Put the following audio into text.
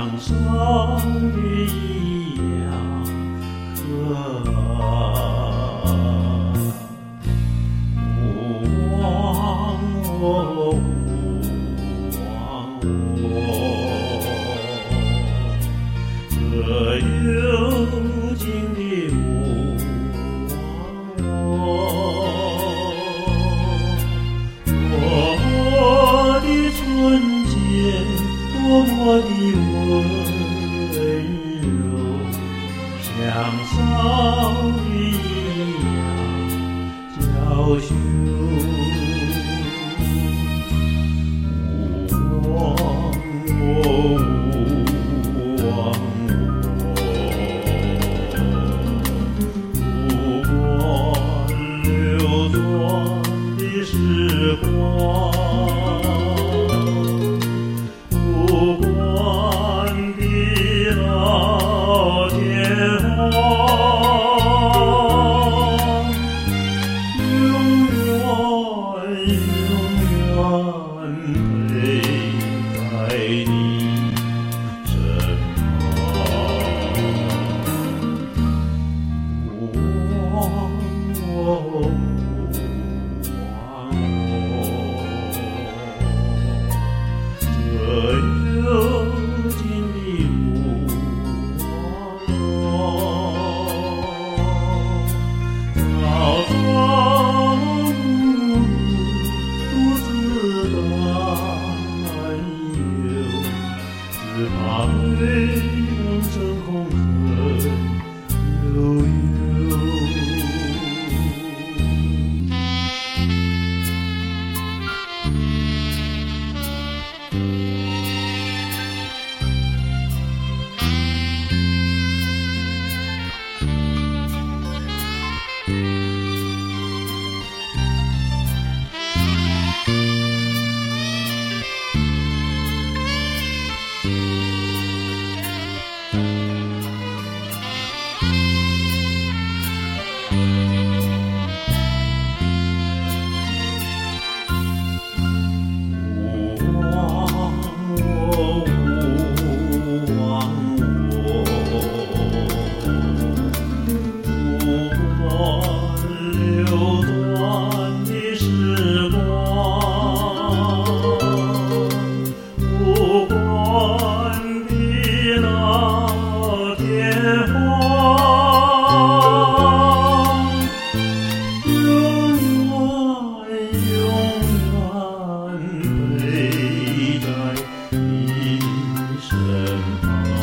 少女一样可爱。勿忘我，勿忘我，这幽静的勿忘我。多么的纯洁，多么的温柔，像少女一样娇羞。勿忘我，勿忘我，不管流转的时光，不管地老天荒，永远陪在你身旁。勿忘我，勿忘我，这幽静的勿忘我。早窗独自担忧，只怕未能成空恨悠悠。陪在你身旁。